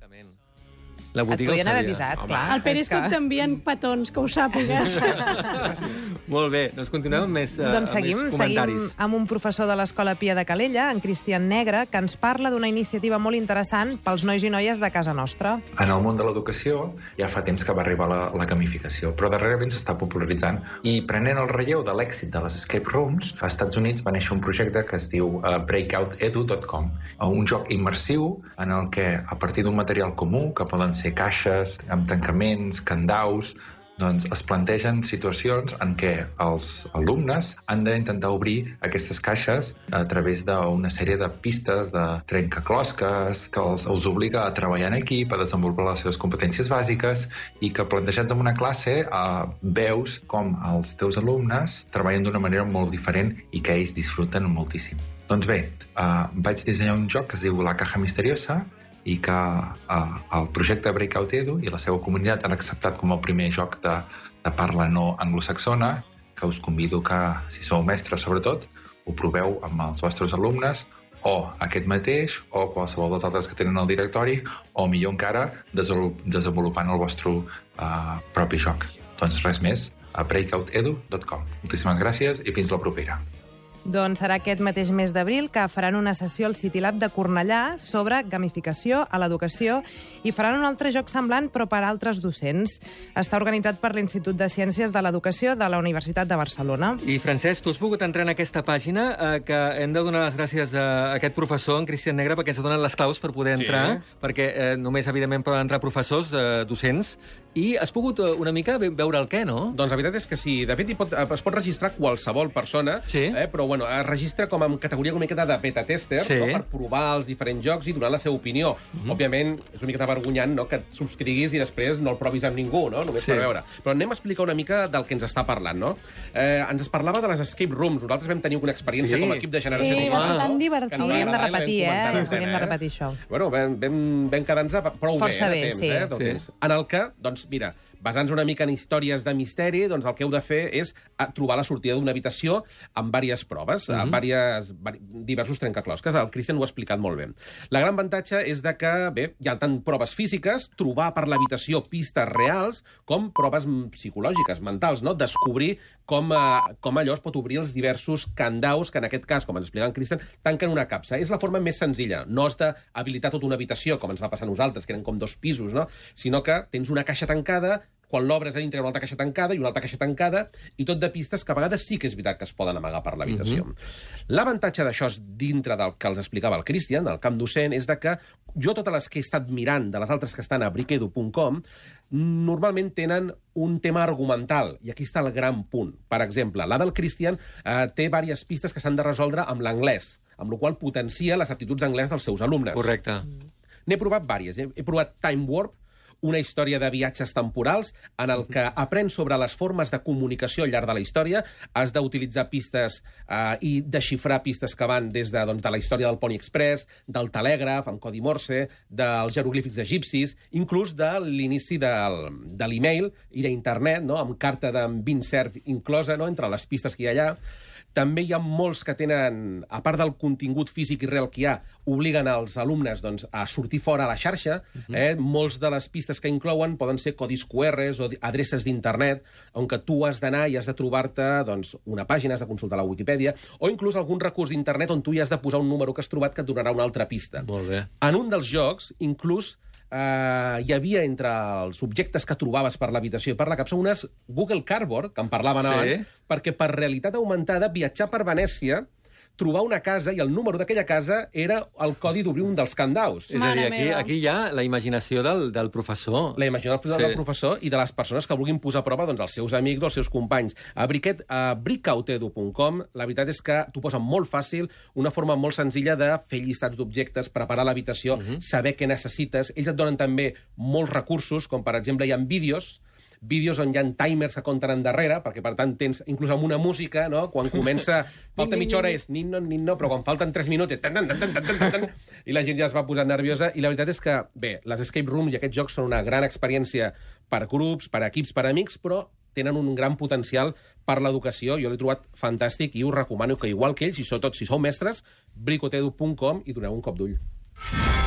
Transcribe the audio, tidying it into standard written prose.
La Et botiga podien ho haver sabia. avisat, Home. clar. Al Periscope t'envien petons, que ho sàpigues. Molt bé, doncs continuem amb més, Doncs seguim amb un professor de l'Escola Pia de Calella, en Cristian Negre, que ens parla d'una iniciativa molt interessant pels nois i noies de casa nostra. En el món de l'educació ja fa temps que va arribar la gamificació, però darrerament s'està popularitzant. I prenent el relleu de l'èxit de les escape rooms, als Estats Units va néixer un projecte que es diu breakoutedu.com, un joc immersiu en el que, a partir d'un material comú, que poden ser caixes amb tancaments, candaus, doncs es plantegen situacions en què els alumnes han d'intentar obrir aquestes caixes a través d'una sèrie de pistes, de trencaclosques, que els obliga a treballar en equip, a desenvolupar les seves competències bàsiques i que plantejats en una classe veus com els teus alumnes treballen d'una manera molt diferent i que ells disfruten moltíssim. Doncs bé, vaig dissenyar un joc que es diu La Caja Misteriosa i que el projecte Breakout Edu i la seva comunitat han acceptat com el primer joc de parla no anglosaxona, que us convido que, si sou mestres sobretot, ho proveu amb els vostres alumnes, o aquest mateix, o qualsevol dels altres que tenen al directori, o millor encara, desenvolupant el vostre propi joc. Doncs res més, a breakoutedu.com. Moltíssimes gràcies i fins la propera. Doncs serà aquest mateix mes d'abril que faran una sessió al City Lab de Cornellà sobre gamificació a l'educació i faran un altre joc semblant però per a altres docents. Està organitzat per l'Institut de Ciències de l'Educació de la Universitat de Barcelona. I, Francesc, tu has pogut entrar en aquesta pàgina que hem de donar les gràcies a aquest professor, en Cristian Negre, perquè ens ha donat les claus per poder entrar, perquè només, evidentment, poden entrar professors, docents, i has pogut una mica veure el què, no? Doncs la veritat és que sí. De fet, es pot registrar qualsevol persona, però bueno, es registra com en categoria una miqueta de beta-tester, no? Per provar els diferents jocs i donar la seva opinió. Òbviament, és una miqueta vergonyant, no?, que et subscriguis i després no el provis amb ningú, no?, només per veure. Però anem a explicar una mica del que ens està parlant, no? Ens parlava de les escape rooms. Nosaltres vam tenir una experiència com a equip de generació. Sí, va ser tan divertit. Hauríem de repetir, hauríem de repetir això. Bueno, vam quedar-nos prou bé, de temps, en el que, doncs, mira, basant-nos una mica en històries de misteri, doncs el que heu de fer és trobar la sortida d'una habitació amb diverses proves, diversos trencaclosques. El Cristian ho ha explicat molt bé. La gran avantatge és de que, bé, hi ha tant proves físiques, trobar per l'habitació pistes reals, com proves psicològiques, mentals, no? Descobrir com allò es pot obrir els diversos candaus que, en aquest cas, com ens explica en Cristian, tanquen una capsa. És la forma més senzilla. No has d'habilitar tota una habitació, com ens va passar a nosaltres, que eren com 2 pisos, no? Sinó que tens una caixa tancada, quan l'obres a dintre una altra caixa tancada i una altra caixa tancada, i tot de pistes que a vegades sí que és veritat que es poden amagar per l'habitació. L'avantatge d'això dintre del que els explicava el Cristian, del camp docent, és de que jo totes les que he estat mirant de les altres que estan a brickedu.com normalment tenen un tema argumental, i aquí està el gran punt. Per exemple, la del Cristian té diverses pistes que s'han de resoldre amb l'anglès, amb la qual cosa potencia les aptituds d'anglès dels seus alumnes. Correcte. N'he provat diverses. He provat Time Warp, una història de viatges temporals en el que aprens sobre les formes de comunicació al llarg de la història. Has d'utilitzar pistes i desxifrar pistes que van des de la història del Pony Express, del telègraf, amb codi Morse, dels jeroglífics egipcis, inclús de l'inici de l'email i d'internet, no?, amb carta d'en Vincerf inclosa, no?, entre les pistes que hi ha allà. També hi ha molts que tenen, a part del contingut físic i real que hi ha, obliguen els alumnes a sortir fora a la xarxa. Molts de les pistes que inclouen poden ser codis QRs o adreces d'internet, on tu has d'anar i has de trobar-te una pàgina, has de consultar la Wikipedia, o inclús algun recurs d'internet on tu hi has de posar un número que has trobat que et donarà una altra pista. Molt bé. En un dels jocs, inclús, hi havia entre els objectes que trobaves per l'habitació i per la capsa unes Google Cardboard, que en parlaven abans, perquè per realitat augmentada viatjar per Venècia, trobar una casa i el número d'aquella casa era el codi d'obrir un dels candaus. És a dir, aquí hi ha la imaginació del professor. La imaginació del professor i de les persones que vulguin posar a prova els seus amics o els seus companys. A breakoutedu.com la veritat és que t'ho posa molt fàcil, una forma molt senzilla de fer llistats d'objectes, preparar l'habitació, saber què necessites. Ells et donen també molts recursos, com per exemple hi ha vídeos on hi ha timers que compten endarrere, perquè per tant tens, inclús amb una música, no?, quan comença, falta mitja hora és nin-no, però quan falten 3 minuts és i la gent ja es va posar nerviosa. I la veritat és que, bé, les escape rooms i aquests jocs són una gran experiència per grups, per equips, per amics, però tenen un gran potencial per l'educació. Jo l'he trobat fantàstic i us recomano que, igual que ells, sobretot si sou mestres, breakoutedu.com i doneu un cop d'ull.